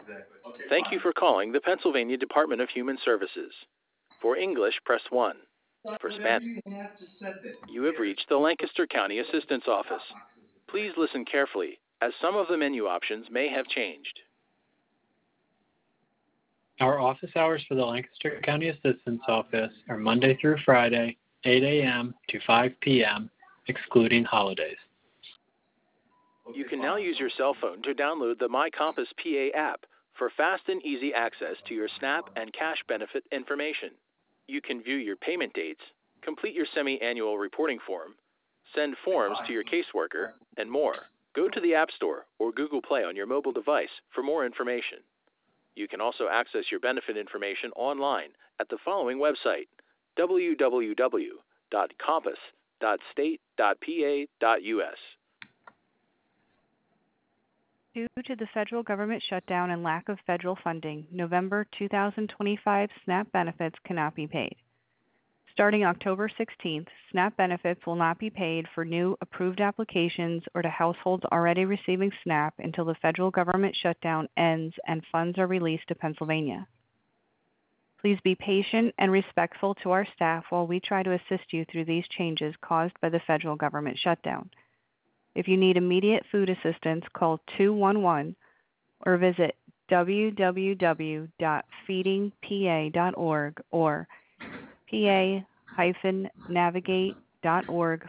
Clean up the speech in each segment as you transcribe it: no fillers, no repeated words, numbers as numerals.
Thank you for calling the Pennsylvania Department of Human Services. For English, press 1. For Spanish, you have reached the Lancaster County Assistance Office. Please listen carefully, as some of the menu options may have changed. Our office hours for the Lancaster County Assistance Office are Monday through Friday, 8 a.m. to 5 p.m., excluding holidays. You can now use your cell phone to download the MyCompass PA app for fast and easy access to your SNAP and cash benefit information. You can view your payment dates, complete your semi-annual reporting form, send forms to your caseworker, and more. Go to the App Store or Google Play on your mobile device for more information. You can also access your benefit information online at the following website, www.compass.state.pa.us. Due to the federal government shutdown and lack of federal funding, November 2025 SNAP benefits cannot be paid. Starting October 16th, SNAP benefits will not be paid for new approved applications or to households already receiving SNAP until the federal government shutdown ends and funds are released to Pennsylvania. Please be patient and respectful to our staff while we try to assist you through these changes caused by the federal government shutdown. If you need immediate food assistance, call 211 or visit www.feedingpa.org or pa-navigate.org/.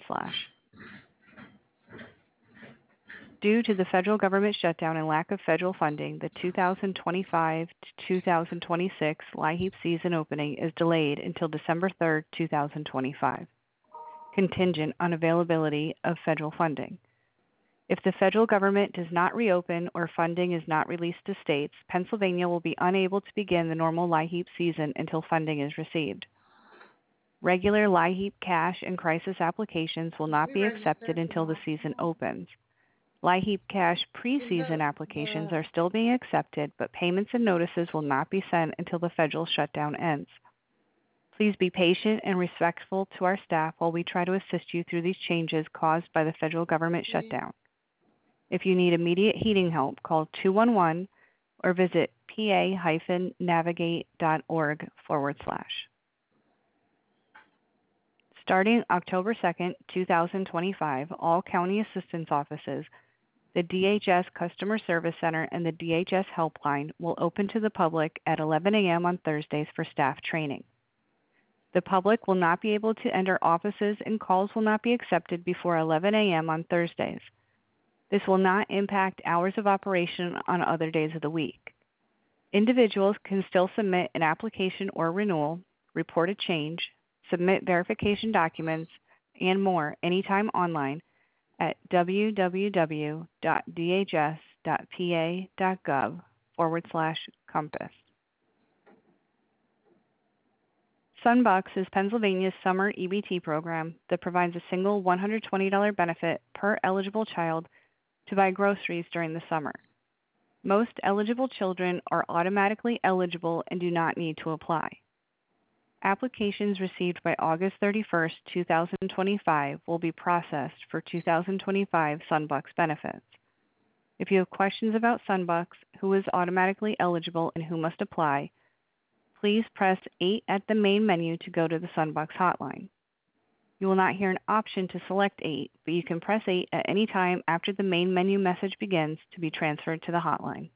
Due to the federal government shutdown and lack of federal funding, the 2025 to 2026 LIHEAP season opening is delayed until December 3, 2025, contingent on availability of federal funding. If the federal government does not reopen or funding is not released to states, Pennsylvania will be unable to begin the normal LIHEAP season until funding is received. Regular LIHEAP cash and crisis applications will not be accepted until the season opens. LIHEAP cash preseason applications are still being accepted, but payments and notices will not be sent until the federal shutdown ends. Please be patient and respectful to our staff while we try to assist you through these changes caused by the federal government shutdown. If you need immediate heating help, call 211 or visit pa-navigate.org/. Starting October 2, 2025, all county assistance offices, the DHS Customer Service Center, and the DHS Helpline will open to the public at 11 a.m. on Thursdays for staff training. The public will not be able to enter offices and calls will not be accepted before 11 a.m. on Thursdays. This will not impact hours of operation on other days of the week. Individuals can still submit an application or renewal, report a change, submit verification documents, and more anytime online at www.dhs.pa.gov/compass. Sunbucks is Pennsylvania's summer EBT program that provides a single $120 benefit per eligible child to buy groceries during the summer. Most eligible children are automatically eligible and do not need to apply. Applications received by August 31, 2025 will be processed for 2025 Sunbucks benefits. If you have questions about Sunbucks, who is automatically eligible and who must apply, please press 8 at the main menu to go to the Sunbucks hotline. You will not hear an option to select 8, but you can press 8 at any time after the main menu message begins to be transferred to the hotline.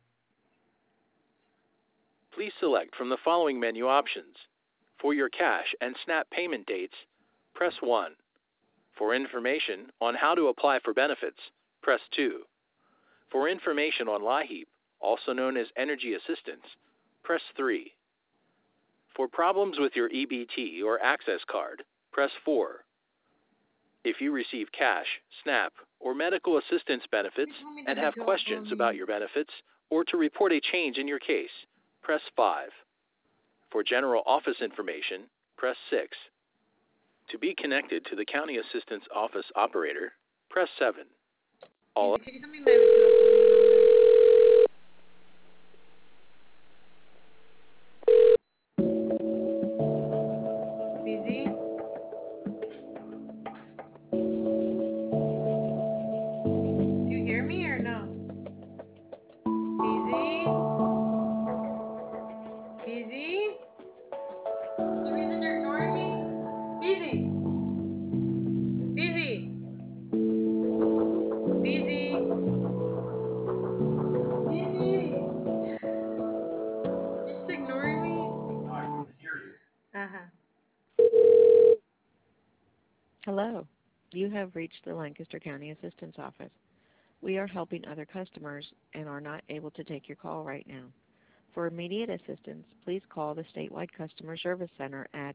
Please select from the following menu options. For your cash and SNAP payment dates, press 1. For information on how to apply for benefits, press 2. For information on LIHEAP, also known as Energy Assistance, press 3. For problems with your EBT or Access card, press 4. If you receive cash, SNAP, or medical assistance benefits and have questions about your benefits or to report a change in your case, press 5. For general office information, press 6. To be connected to the County Assistance Office operator, press 7. All Busy? Do you hear me or no? Busy? Hello. You have reached the Lancaster County Assistance Office. We are helping other customers and are not able to take your call right now. For immediate assistance, please call the Statewide Customer Service Center at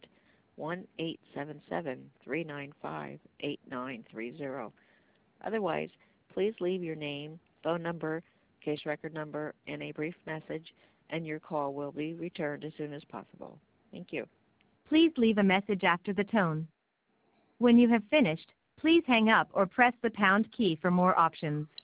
1-877-395-8930. Otherwise, please leave your name, phone number, case record number, and a brief message, and your call will be returned as soon as possible. Thank you. Please leave a message after the tone. When you have finished, please hang up or press the pound key for more options.